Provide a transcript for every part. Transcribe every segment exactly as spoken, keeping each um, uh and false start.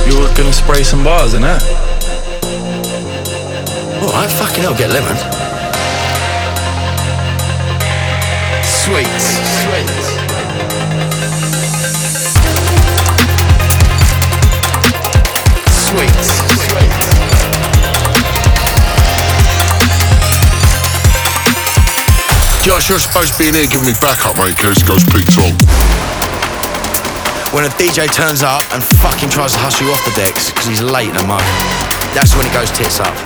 You were gonna spray some bars, innit? Alright, fucking hell, get lemon. Sweet, sweet. Sweet, sweet. Josh, you're supposed to be in here giving me backup, mate, because it goes peak song. When a D J turns up and fucking tries to hustle you off the decks because he's late in a mug, that's when it goes tits up.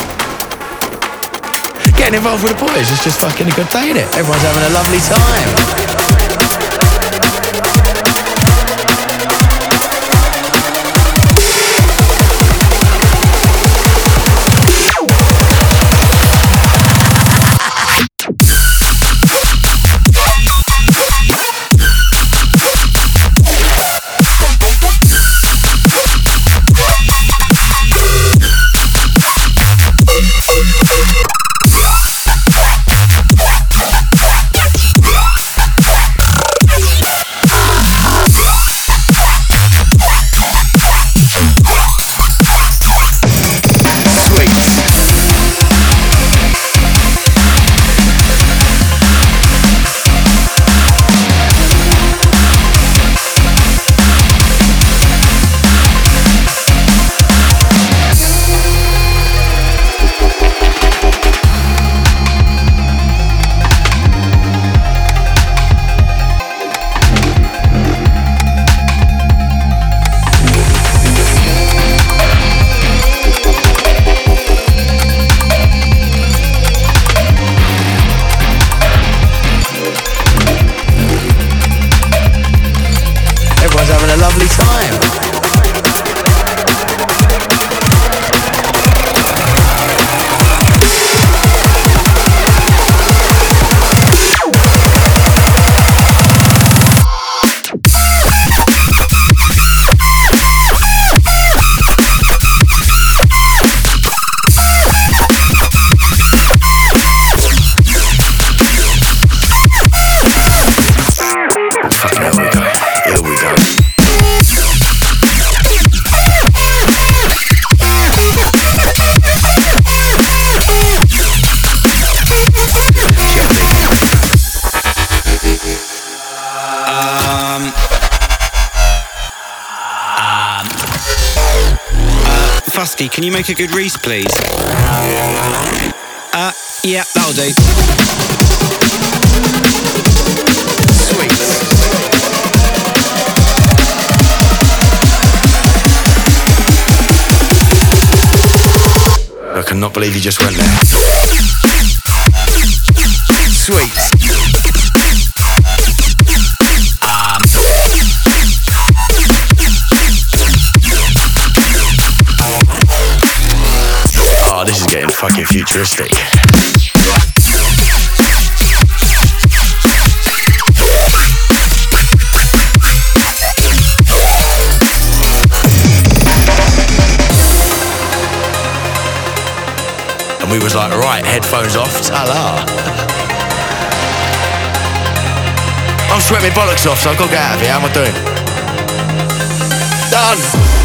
Getting involved with the boys is just fucking a good day, innit? Everyone's having a lovely time. Fusky, can you make a good Reese, please? Uh, yeah, that'll do. Sweet. I cannot believe you just went there. Sweet. Oh, this is getting fucking futuristic. And we was like, right, headphones off, ta-la. I'm sweating my bollocks off, so I've got to get out of here. How am I doing? Done.